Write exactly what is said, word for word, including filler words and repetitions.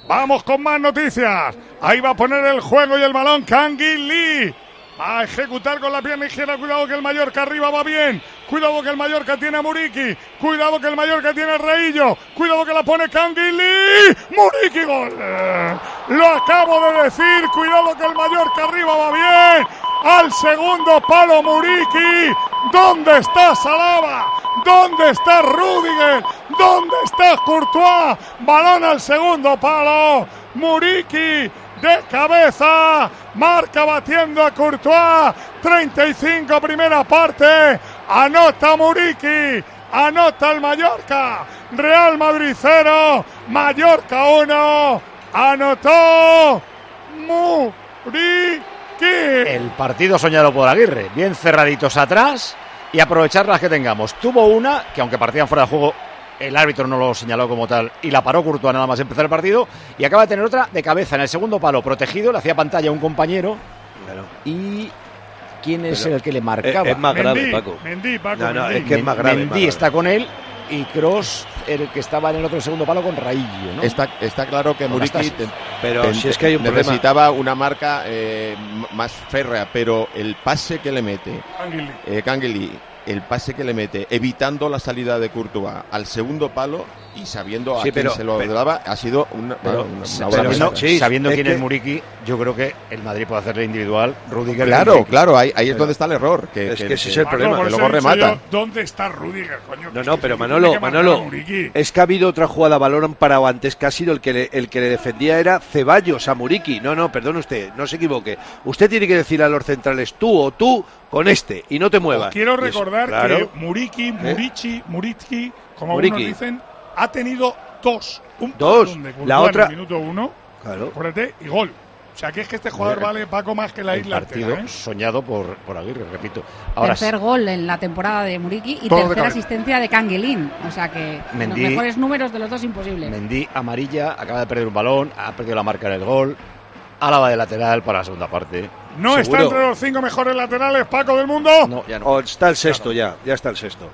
Vamos con más noticias. Ahí va a poner el juego y el balón Kangin Lee. Va a ejecutar con la pierna izquierda. Cuidado que el Mallorca arriba va bien. Cuidado que el Mallorca tiene a Muriqi. Cuidado que el Mallorca tiene a Reillo. Cuidado que la pone Kangin Lee. Muriqi, gol. Lo acabo de decir. Cuidado que el Mallorca arriba va bien. Al segundo palo Muriqi. ¿Dónde está Salaba? ¿Dónde está Rüdiger? ¿Dónde está Courtois? Balón al segundo palo. Muriqi de cabeza, marca batiendo a Courtois, treinta y cinco primera parte, anota Muriqi, anota el Mallorca, Real Madrid cero, Mallorca uno, anotó Muriqi. El partido soñado por Aguirre, bien cerraditos atrás y aprovechar las que tengamos. Tuvo una, que aunque partían fuera de juego, el árbitro no lo señaló como tal y la paró Courtois nada más empezar el partido, y acaba de tener otra de cabeza en el segundo palo, protegido, le hacía pantalla a un compañero. Claro. Y ¿quién es Pero, el que le marcaba? Es, es más grave, Mendy, Paco. Mendy, Paco. No, no, Mendy. es que es más grave. Mendy más grave. está con él y Kroos, el que estaba en el otro segundo palo, con Raillo, ¿no? Está, está claro que Muriqui te, pero te, si es que hay un necesitaba problema. Una marca eh, más férrea, pero el pase que le mete eh, Kangin Lee, el pase que le mete, evitando la salida de Courtois al segundo palo y sabiendo sí, a quién pero, se lo pero, daba, ha sido una, pero, una, una obra sabiendo, maestra. sí, sabiendo es quién que, es Muriqui, yo creo que el Madrid puede hacerle individual. Rüdiger, claro, Muriqui. claro, ahí, ahí es pero, donde está el error. Que, es que, que ese que, es el Paco, problema. Que luego remata. Yo, ¿dónde está Rüdiger, coño? No, no, pero que Manolo, que Manolo, es que ha habido otra jugada balón parado antes que ha sido el que le, el que le defendía era Ceballos a Muriqi. No, no, perdone usted, no se equivoque. Usted tiene que decir a los centrales tú o tú con este y no te muevas. Os quiero eso, recordar claro. que Muriqui, Murici, Muriqui, como Muriqui. algunos dicen, ha tenido dos. Un Dos. balón de Courtois La otra- en el minuto uno, Claro. acuérdate, y gol. O sea, que es que este jugador Mira, vale, Paco, más que la El isla partido entera, ¿eh? soñado por, por Aguirre, repito. Ahora Tercer gol en la temporada de Muriqi y Todo de tercera cabeza. asistencia de Kangin Lee. O sea que Mendy- los mejores números de los dos imposibles. Mendy amarilla, acaba de perder un balón, ha perdido la marca en el gol. Álava de lateral para la segunda parte. No está Seguro. entre los cinco mejores laterales, Paco, del mundo. No, ya no. O está el sexto ya, ya está el sexto.